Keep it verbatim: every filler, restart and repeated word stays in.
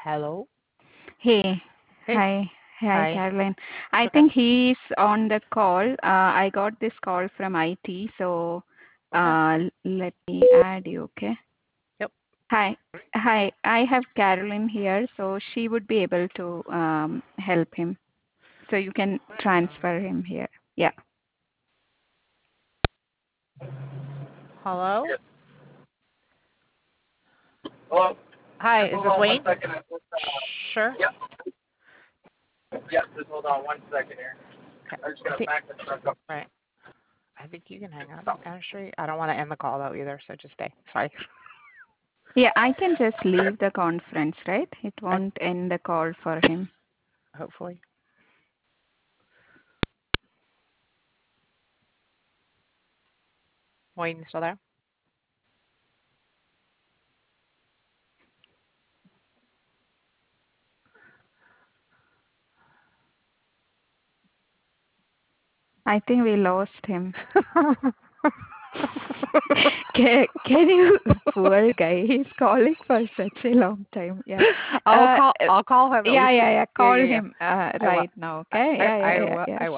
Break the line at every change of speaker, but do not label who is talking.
Hello?
Hey,
Hey.
hi, hi,
Hi.
Caroline. I
Okay.
think he's on the call. Uh, I got this call from I T, so
Okay.
uh, l- let me add you, okay?
Yep.
Hi, hi. I have Caroline here, so she would be able to um, help him. So you can transfer him here. Yeah.
Hello?
Yes. Hello.
Hi,
Just
is
hold
this
on one
Wayne?
second. I just, uh,
Sure.
yep. Yep. Just hold on one second here.
Okay.
I'm just
I
gonna
think
back this truck up.
right. I think you can hang up actually. I don't want to end the call though either, so just stay. Sorry.
Yeah, I can just leave the conference, right? It
I,
won't end the call for him.
hopefully. Wayne, you still there?
I think we lost him. Can, can you, poor guy, he's calling for such a long time. Yeah.
I'll
Uh,
call
uh,
I'll call him at
yeah,
least.
yeah, yeah.
Yeah,
Call
yeah, yeah.
him uh,
I will.
right now.
I
Okay.
I,
Yeah,
I
yeah, yeah,
will.
yeah.
I will.